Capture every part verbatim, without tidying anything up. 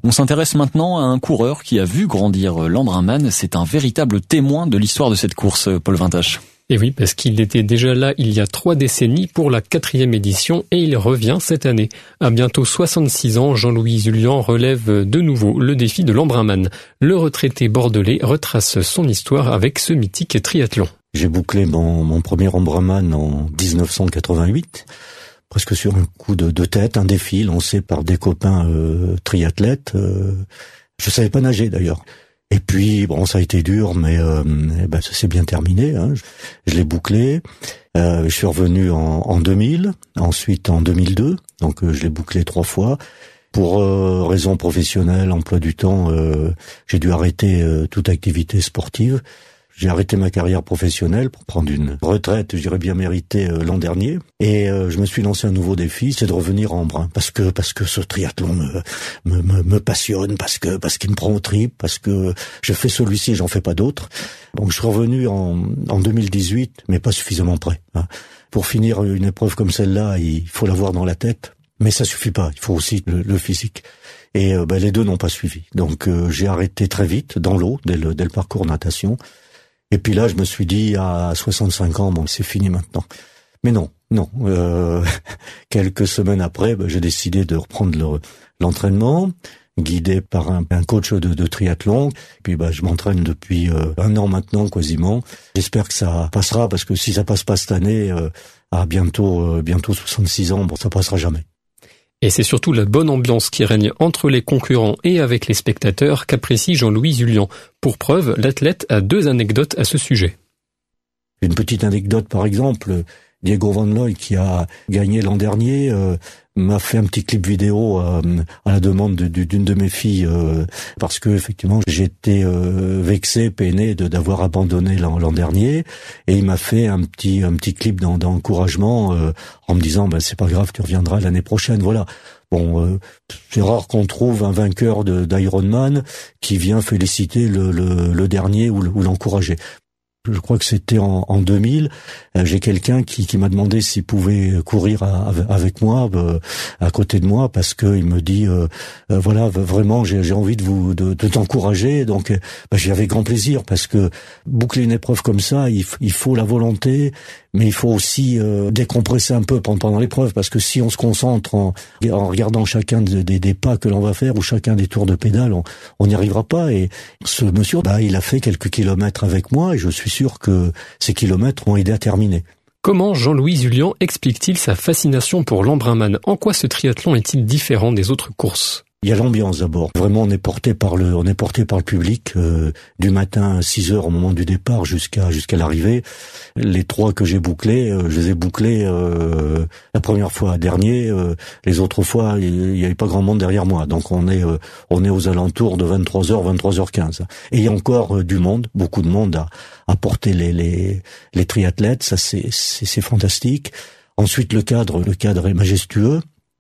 On s'intéresse maintenant à un coureur qui a vu grandir l'Embrunman. C'est un véritable témoin de l'histoire de cette course, Paul Vintage. Et oui, parce qu'il était déjà là il y a trois décennies pour la quatrième édition et il revient cette année. À bientôt soixante-six ans, Jean-Louis Zulian relève de nouveau le défi de l'Embrunman. Le retraité bordelais retrace son histoire avec ce mythique triathlon. J'ai bouclé mon, mon premier Embrunman en dix-neuf cent quatre-vingt-huit, presque sur un coup de, de tête, un défi lancé par des copains euh, triathlètes. Euh, je savais pas nager d'ailleurs. Et puis, bon, ça a été dur, mais euh, eh ben, ça s'est bien terminé. Hein. Je, je l'ai bouclé. Euh, je suis revenu en, en deux mille, ensuite en deux mille deux. Donc, euh, je l'ai bouclé trois fois. Pour euh, raisons professionnelles, emploi du temps, euh, j'ai dû arrêter euh, toute activité sportive. J'ai arrêté ma carrière professionnelle pour prendre une retraite, je dirais bien méritée, euh, l'an dernier. Et euh, je me suis lancé un nouveau défi, c'est de revenir en Embrun, parce que parce que ce triathlon me me me, me passionne, parce que parce qu'il me prend au tripes, parce que je fais celui-ci, j'en fais pas d'autres. Donc je suis revenu en en deux mille dix-huit, mais pas suffisamment prêt. Hein. Pour finir une épreuve comme celle-là, il faut l'avoir dans la tête, mais ça suffit pas. Il faut aussi le, le physique. Et euh, ben, les deux n'ont pas suivi. Donc euh, j'ai arrêté très vite dans l'eau dès le dès le parcours natation. Et puis là, je me suis dit, à soixante-cinq ans, bon, c'est fini maintenant. Mais non, non. Euh, quelques semaines après, ben, j'ai décidé de reprendre le, l'entraînement, guidé par un, un coach de, de triathlon. Et puis, ben, je m'entraîne depuis euh, un an maintenant, quasiment. J'espère que ça passera, parce que si ça passe pas cette année, euh, à bientôt, euh, bientôt soixante-six ans, bon, ça passera jamais. Et c'est surtout la bonne ambiance qui règne entre les concurrents et avec les spectateurs qu'apprécie Jean-Louis Zulian. Pour preuve, l'athlète a deux anecdotes à ce sujet. Une petite anecdote, par exemple, Diego Van Looy, qui a gagné l'an dernier, euh, m'a fait un petit clip vidéo euh, à la demande de, de, d'une de mes filles, euh, parce que effectivement j'étais euh, vexé, peiné de d'avoir abandonné l'an, l'an dernier, et il m'a fait un petit un petit clip d'encouragement euh, en me disant bah c'est pas grave, tu reviendras l'année prochaine. Voilà. Bon, euh, c'est rare qu'on trouve un vainqueur de, d'Ironman qui vient féliciter le, le, le dernier ou, ou l'encourager. Je crois que c'était en, en deux mille. Euh, j'ai quelqu'un qui, qui m'a demandé s'il pouvait courir à, avec moi, euh, à côté de moi, parce que il me dit, euh, euh, voilà, vraiment, j'ai, j'ai envie de vous, de, de t'encourager. Donc, euh, bah, j'y avais grand plaisir, parce que boucler une épreuve comme ça, il, il faut la volonté, mais il faut aussi euh, décompresser un peu pendant, pendant l'épreuve, parce que si on se concentre en, en regardant chacun des, des, des pas que l'on va faire ou chacun des tours de pédale, on n'y arrivera pas. Et ce monsieur, bah, il a fait quelques kilomètres avec moi, et je suis sûr que ces kilomètres ont aidé à terminer. Comment Jean-Louis Zulian explique-t-il sa fascination pour l'Embrunman ? En quoi ce triathlon est-il différent des autres courses ? Il y a l'ambiance d'abord. Vraiment, on est porté par le, on est porté par le public euh, du matin à six heures au moment du départ jusqu'à jusqu'à l'arrivée. Les trois que j'ai bouclés, euh, je les ai bouclés euh, la première fois dernier. Euh, les autres fois, il y avait pas grand monde derrière moi. Donc on est euh, on est aux alentours de vingt-trois heures, vingt-trois heures quinze. Et il y a encore euh, du monde, beaucoup de monde à, à porter les les les triathlètes. Ça c'est c'est, c'est fantastique. Ensuite le cadre, le cadre est majestueux.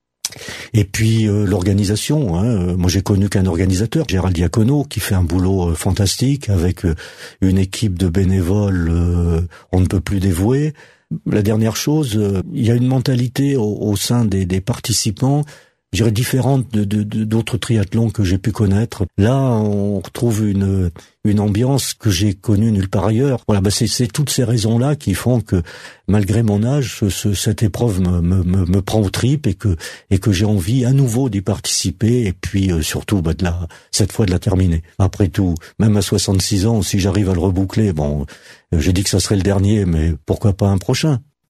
Et puis euh, l'organisation, hein. Moi j'ai connu qu'un organisateur, Gérald Diacono, qui fait un boulot euh, fantastique avec euh, une équipe de bénévoles euh, on ne peut plus dévouer. La dernière chose, euh, il y a une mentalité au, au sein des, des participants, je dirais différente de, de, de d'autres triathlons que j'ai pu connaître. Là, on retrouve une une ambiance que j'ai connue nulle part ailleurs. Voilà, bah c'est, c'est toutes ces raisons-là qui font que, malgré mon âge, ce, ce, cette épreuve me, me, me, me prend aux tripes et que et que j'ai envie à nouveau d'y participer et puis euh, surtout bah, de la cette fois de la terminer. Après tout, même à soixante-six ans, si j'arrive à le reboucler, bon, euh, j'ai dit que ça serait le dernier, mais pourquoi pas un prochain.